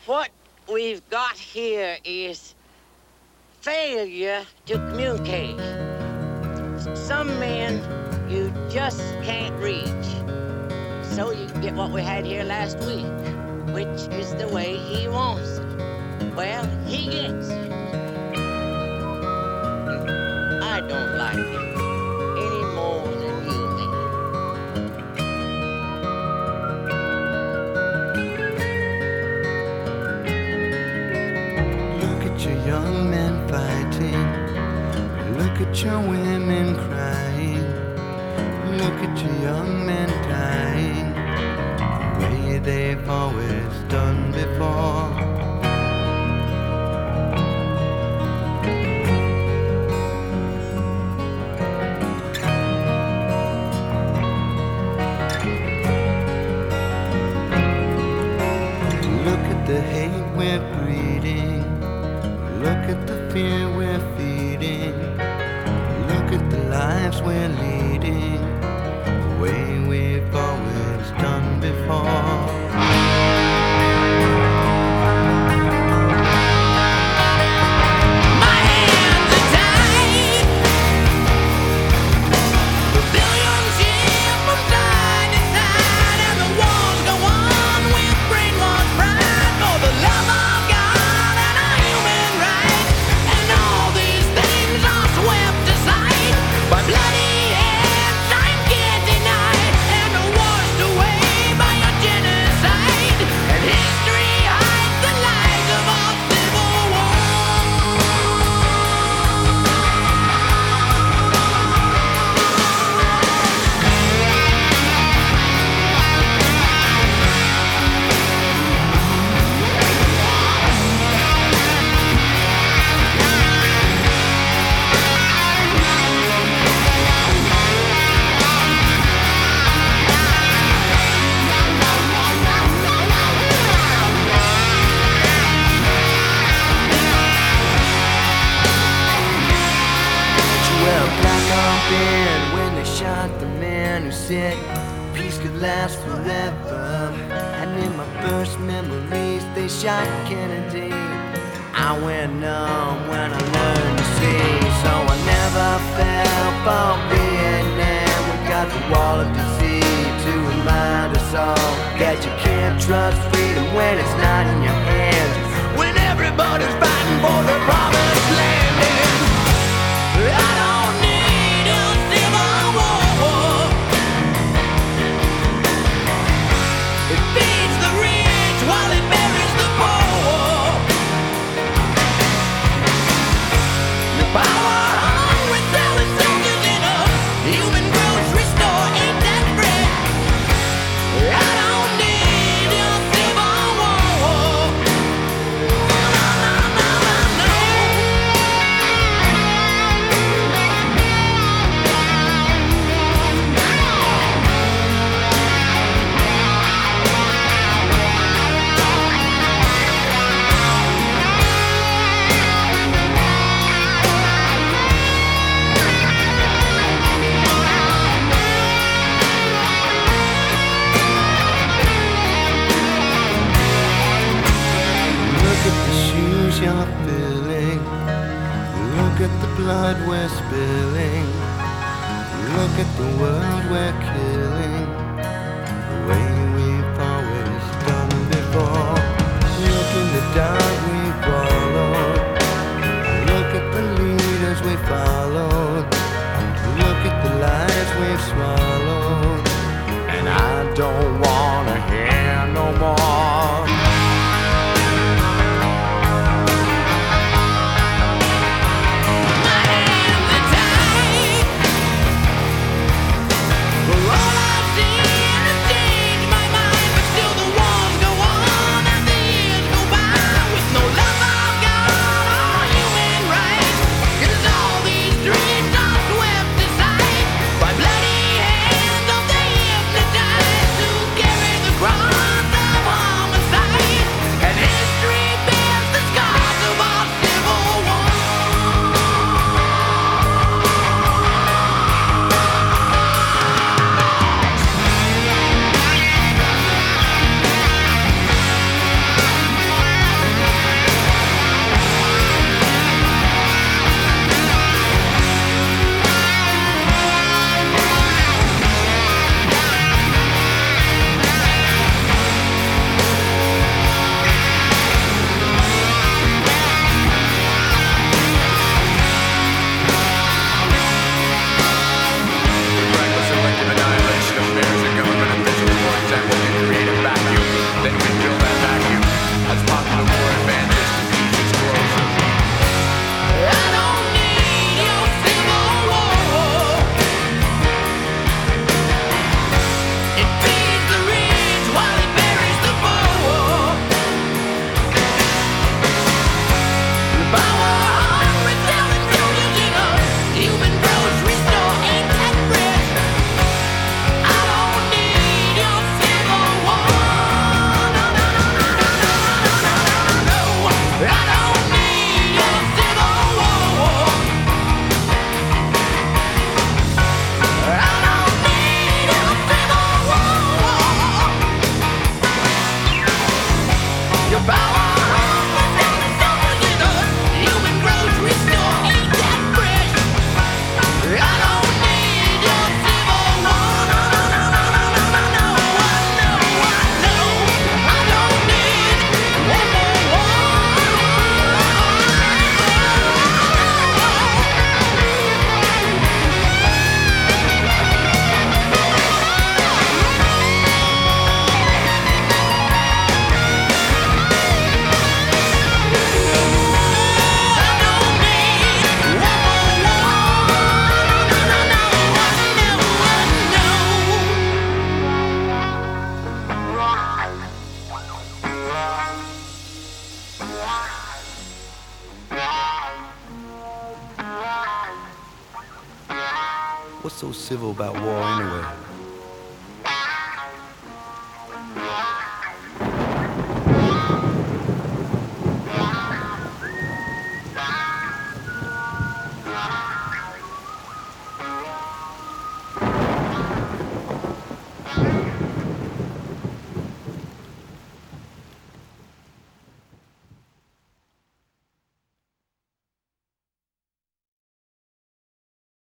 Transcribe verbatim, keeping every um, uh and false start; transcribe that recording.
What we've got here is failure to communicate. Some men you just can't reach. So you get what we had here last week, which is the way he wants it. Well, he gets it. I don't like it any more than you do. Look at your young men fighting. Look at your women crying. Look at your young men dying the way they've always done before. Look at the hate we're breeding. Look at the fear we're feeding. Look at the lives we're leading the way we've always done before. My hands are tied. The billions shift from side to side, and the wars go on with brainwashed pride for the love of God and our human rights. And all these things are swept aside by bloody hands. Time can't deny it, and are washed away by a genocide. And history hides the lies of our civil war. Well, black on bed when they shot the man who said peace could last forever. And in my first memories, they shot Kennedy. I went numb when I learned to see, so I never fell for Vietnam. We got the wall of disease to remind us all that you can't trust freedom when it's not in your hands. When everybody's fighting for the promised land. I don't need a civil war. It feeds the rich while it buries the poor. The power hungry selling soldiers in a human grocery store ain't that bread. I don't need a civil war. No, no, no, no, no. Look at the shoes you're filling. Look at the blood we're spilling. Look at the world we're killing the way we've always done before. Look in the dark we followed. Look at the leaders we followed. Look at the lies we've swallowed. And I don't wanna hear no more. My hands are tied. For all I've seen has changed my mind, but still the wars go on and the years go by with no love of God or human rights. 'Cause all these dreams are swept aside by bloody hands of the hypnotized who carry What's so civil about war anyway?